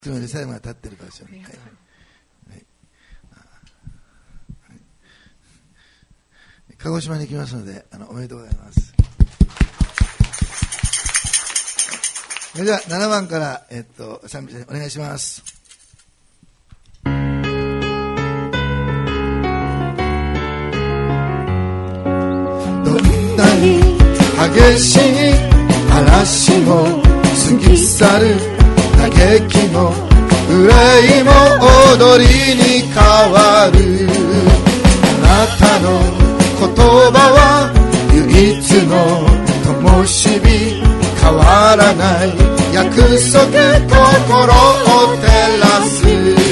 つまり最後が立ってる場所に、鹿児島に行きますのでおめでとうございます。それでは7番から賛美お願いします。どんなに激しい嵐も過ぎ去る嘆きも憂いも踊りに変わる。あなたの言葉は唯一の灯火、変わらない約束、心を照らす。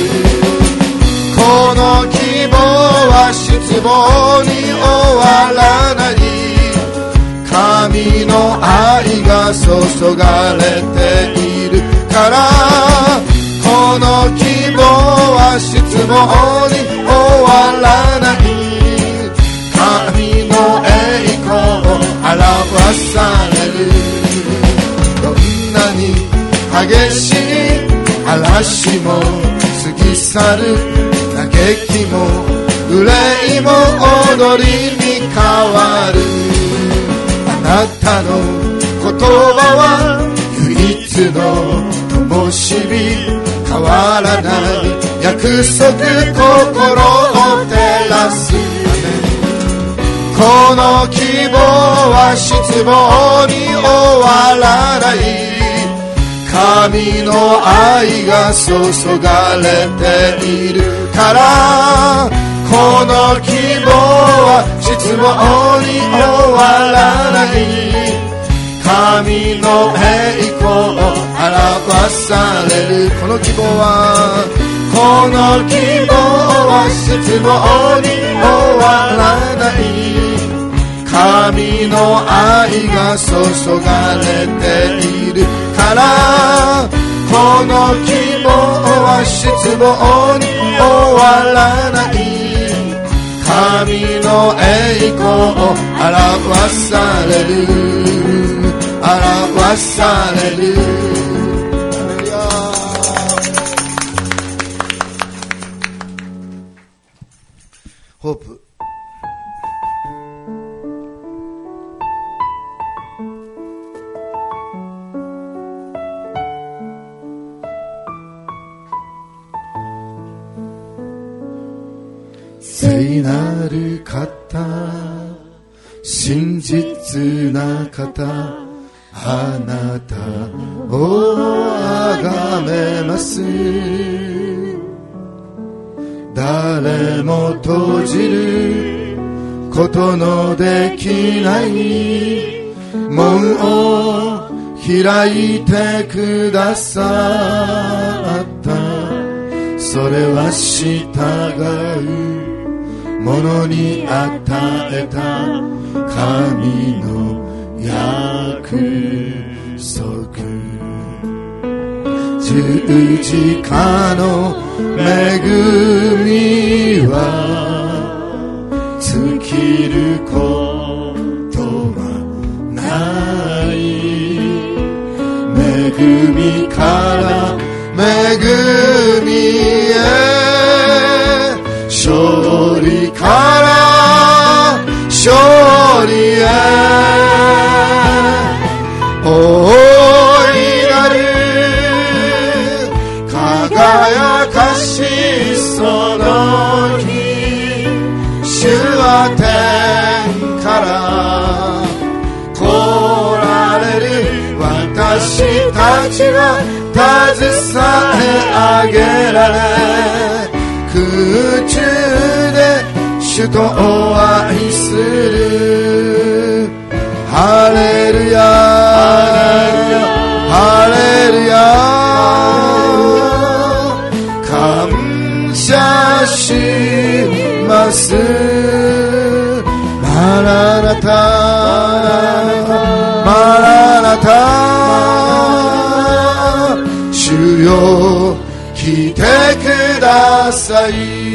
この希望は失望に終わらない。神の愛が注がれているから、この希望は失望に終わらない。神の栄光を表される。どんなに激しい嵐も過ぎ去る嘆きも憂いも踊りに変わる。あなたの言葉は唯一の灯火、変わらない約束、心を照らす。この希望は失望に終わらない。神の愛が注がれているから、この希望は失望に終わらない。神の栄光を表される。この希望は、この希望は失望に終わらない。神の愛が注がれているから、この希望は失望に終わらない。神の栄光を表される、表される。ホープ。聖なる方、真実な方、あなたを崇めます。誰も閉じることのできない門を開いてくださった。それは従う者に与えた神の約束。十字架の恵みは尽きることはない。恵みから恵みへ、勝利から勝利へ、大いなる輝かしその日、主は天から来られる。私たちは携え上げられ、空中で主と愛する。ハレルヤ、ハレルヤ、感謝します。マラナタ、マラナタ、主よ来てください。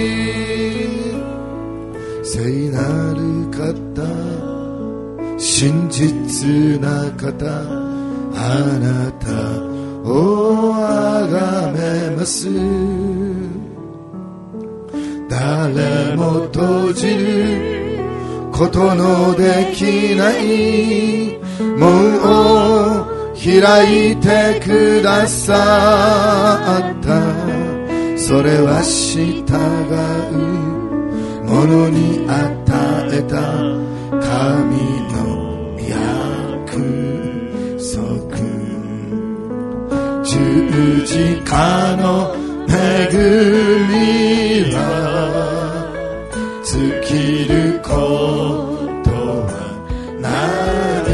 聖なる方、真実な方、あなたをあがめます。誰も閉じることのできない門を開いてくださった。それは従う者に与えた神の約束。十字架の恵みは尽きることはない。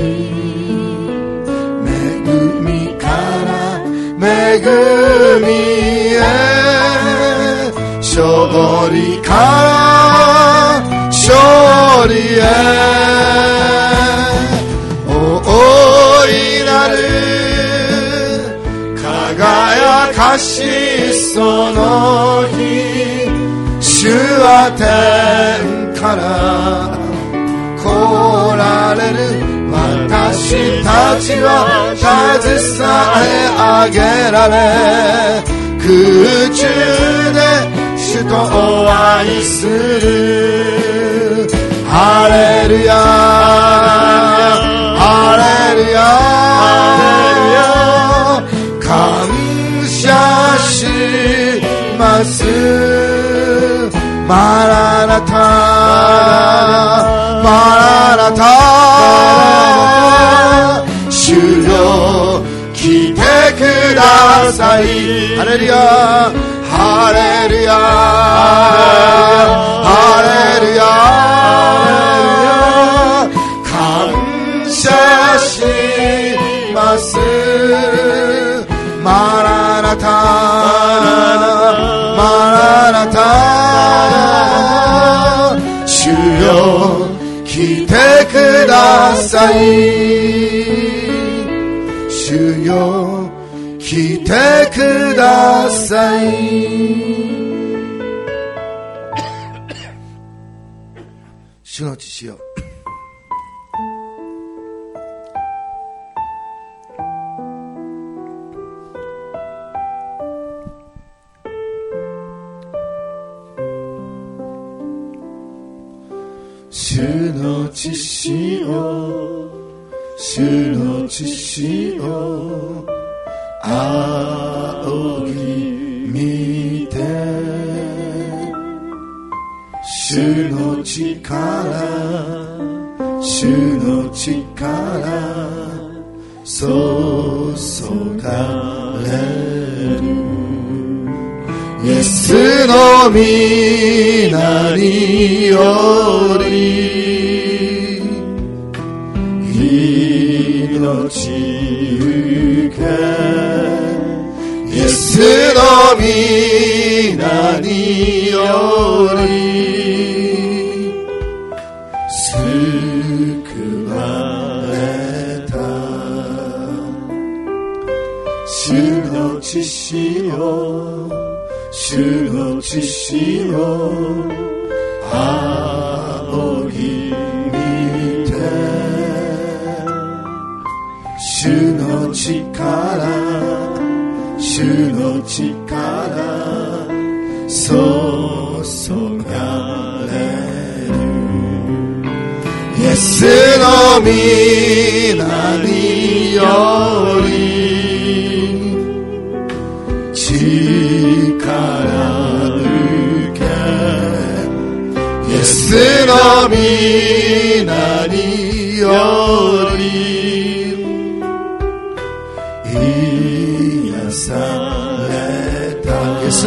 恵みから恵みへ、勝利から勝利へ。大いなる輝かしその日、主は天から来られる。私たちは携え上げられ、空中で主と愛する。ハレルヤハレルヤ感謝します。マラナタマラナタ、主よ来てください。ハレルヤハレルヤハレルヤ、感謝します。マラナタマラナタ、主よ来てください。主よ来てください。主の父よ、主の父よ、主の父よ、仰ぎ見て、主の力、主の力注がれる。イエスの皆により命受け、イエスの皆により救われた。主の父よ、主の父よ、仰ぎ見て、主の力、主の力注がれる。イエスの皆により力受け、イエスの皆により癒された。イエス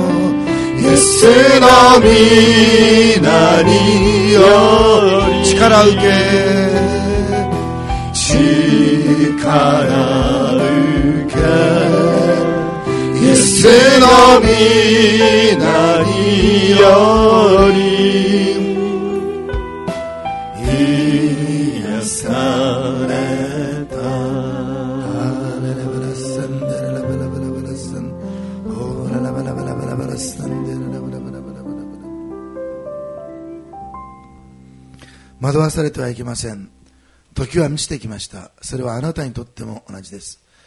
の皆により力受け、力受け、イエスの皆により癒された。ハレラバラサンデララバラバラバラサン、オララバラバラバラバラサンデララバラバラバラバラバラ。惑わされてはいけません。時は満ちてきました。それはあなたにとっても同じです。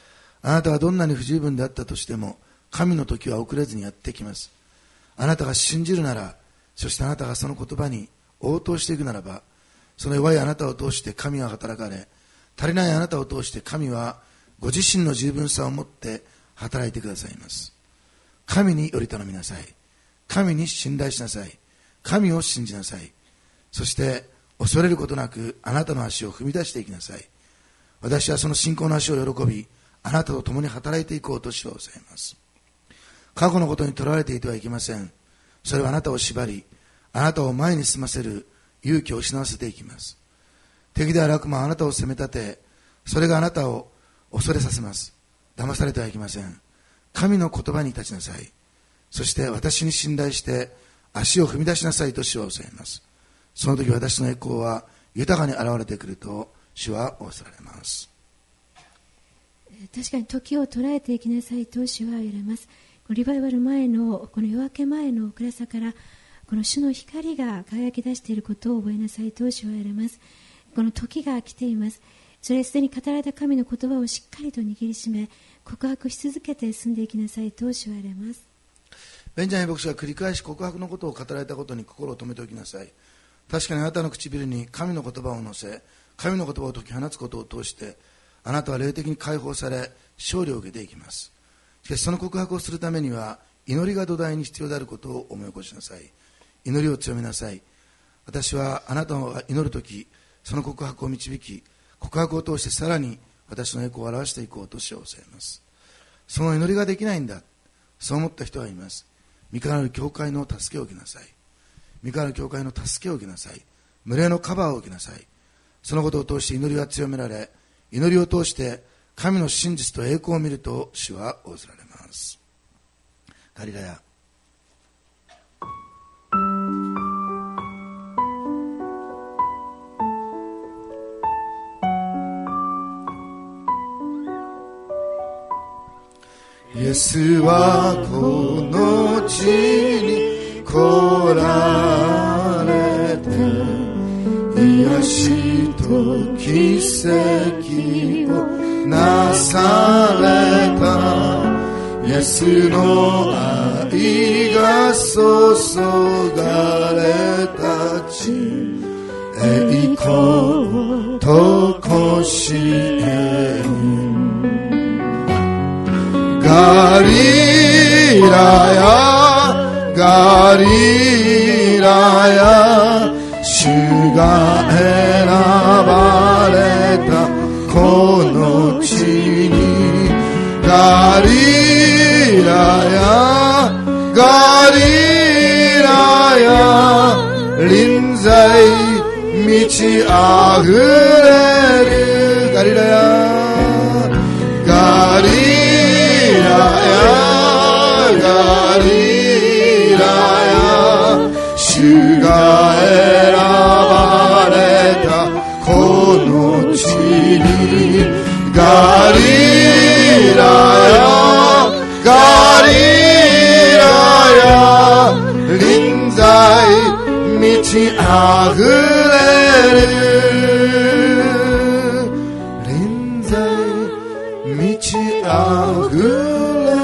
あなたがどんなに不十分であったとしても、神の時は遅れずにやってきます。あなたが信じるなら、そしてあなたがその言葉に応答していくならば、その弱いあなたを通して神は働かれ、足りないあなたを通して神はご自身の十分さを持って働いてくださいます。神により頼みなさい。神に信頼しなさい。神を信じなさい。そして恐れることなくあなたの足を踏み出していきなさい。私はその信仰の足を喜び、あなたと共に働いていこうと主はおっしゃいます。過去のことにとらわれていてはいけません。それはあなたを縛り、あなたを前に進ませる勇気を失わせていきます。敵である悪魔はあなたを責め立て、それがあなたを恐れさせます。騙されてはいけません。神の言葉に立ちなさい。そして私に信頼して足を踏み出しなさいと主はおっしゃいます。その時私の栄光は豊かに現れてくると主は仰せられます。 確かに時を捉えていきなさいと主は言われます。リバイバル前のこの夜明け前の暗さからこの主の光が輝き出していることを覚えなさいと主は言われます。この時が来ています。それすでに語られた神の言葉をしっかりと握りしめ告白し続けて進んでいきなさいと主は言われます。 ベンジャミン牧師が繰り返し告白のことを語られたことに心を留めておきなさい。確かにあなたの唇に神の言葉を乗せ、神の言葉を解き放つことを通してあなたは霊的に解放され勝利を受けていきます。しかしその告白をするためには祈りが土台に必要であることを思い起こしなさい。祈りを強めなさい。私はあなたが祈るときその告白を導き、告白を通してさらに私の栄光を表していこうと主はおっしゃいます。その祈りができないんだ、そう思った人はいます。御子なる教会の助けを受けなさい。御子なる教会の助けを受けなさい。群れのカバーを受けなさい。そのことを通して祈りが強められ、祈りを通して神の真実と栄光を見ると主は仰せられます。ガリラヤ。イエスはこの地に来られて、癒しと奇跡をなされた。イエスの愛が注がれた地、栄光と甲子園。ガリラヤ、ガリラヤ、主が選ばれたこの地に、ガリラヤ、ガリラヤ、臨在満ち溢れる。ガリラヤ、ガリガリラヤ、主が選ばれたこの地に、ガリラヤ、ガリラヤ、臨在満ち溢れる。臨在満ち溢れる。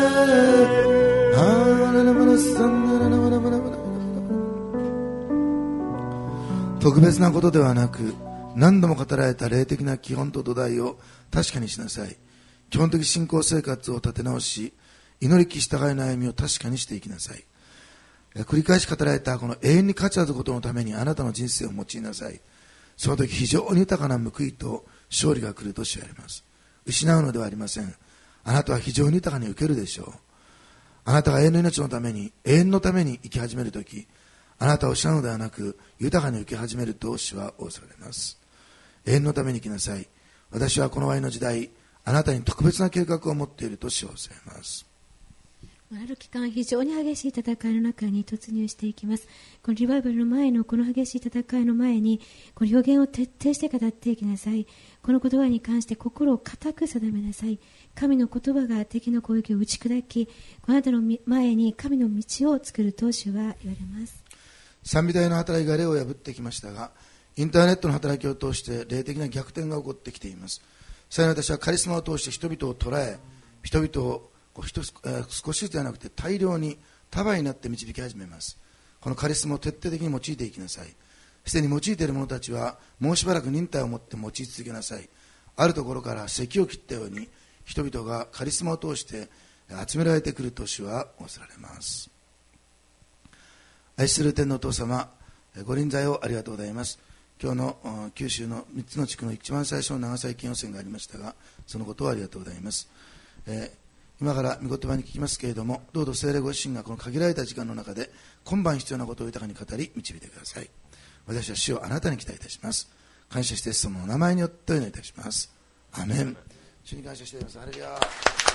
特別なことではなく、何度も語られた霊的な基本と土台を確かにしなさい。基本的信仰生活を立て直し、祈りき従いの歩みを確かにしていきなさい。繰り返し語られたこの永遠に価値あることのためにあなたの人生を用いなさい。その時非常に豊かな報いと勝利が来ると知られます。失うのではありません。あなたは非常に豊かに受けるでしょう。あなたが永遠の命のために、永遠のために生き始めるとき、あなたを失うのではなく、豊かに受け始めると主は仰せられます。永遠のために生きなさい。私はこの終わりの時代、あなたに特別な計画を持っていると主は仰せられます。 ある期間、非常に激しい戦いの中に突入していきます。このリバイバルの前のこの激しい戦いの前に、この予言を徹底して語っていきなさい。この言葉に関して心を固く定めなさい。神の言葉が敵の攻撃を打ち砕き、あなたの前に神の道を作ると主は言われます。 賛美隊の働きが霊を破ってきましたが、インターネットの働きを通して霊的な逆転が起こってきています。さらに私はカリスマを通して人々を捉え、 人々を少しずつではなくて大量に束になって導き始めます。このカリスマを徹底的に用いていきなさい。すでに用いている者たちはもうしばらく忍耐を持って用い続けなさい。あるところから咳を切ったように人々がカリスマを通して集められてくると主は仰せられます。愛する天のお父様、ご臨在をありがとうございます。今日の九州の3つの地区の一番最初の長崎県予選がありましたが、そのことをありがとうございます。今から御言葉に聞きますけれども、どうぞ聖霊ご自身がこの限られた時間の中で今晩必要なことを豊かに語り導いてください。私は主をあなたに期待いたします。感謝してそのお名前によってお祈りいたします。アメン。主に感謝しています。ハレルヤ。